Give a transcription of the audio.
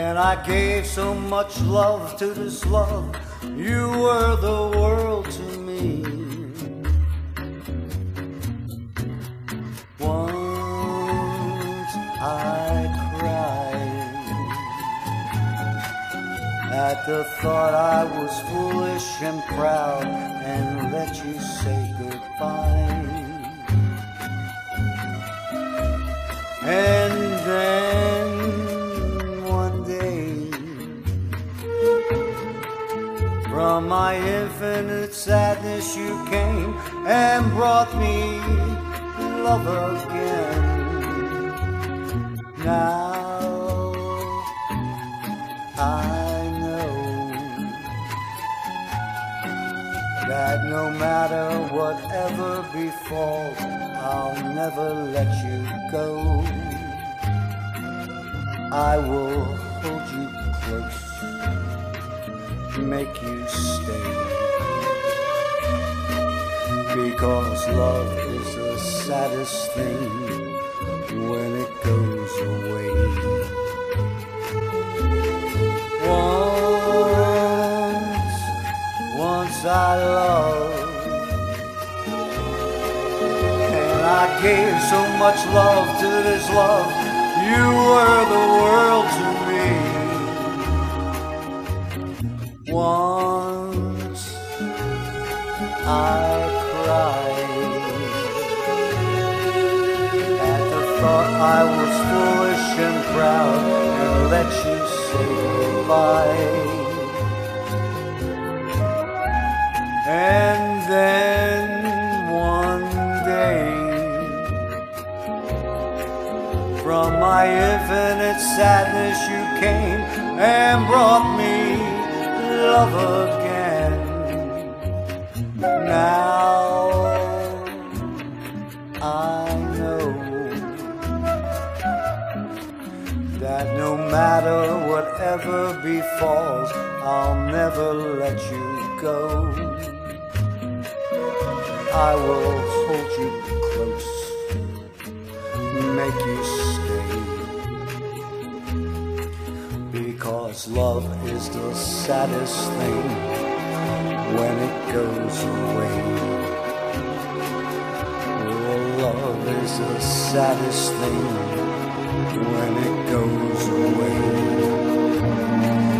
And I gave so much love to this love. You were the world to me. Once I cried at the thought I was foolish and proud and let you say goodbye. And then one day, from my infinite sadness you came and brought me love again. Now I know that no matter whatever befalls, I'll never let you go. I will hold you close, make you stay, because love is the saddest thing when it goes away. Once I loved, and I gave so much love to this love. You were the world to me. Once I cried at the thought I was foolish and proud and let you say goodbye. And then one day, from my infinite sadness you came and brought me love again. Now I know that no matter whatever befalls, I'll never let you go. I will hold you close, make you stay, because love is the saddest thing when it goes away. Oh, love is the saddest thing when it goes away.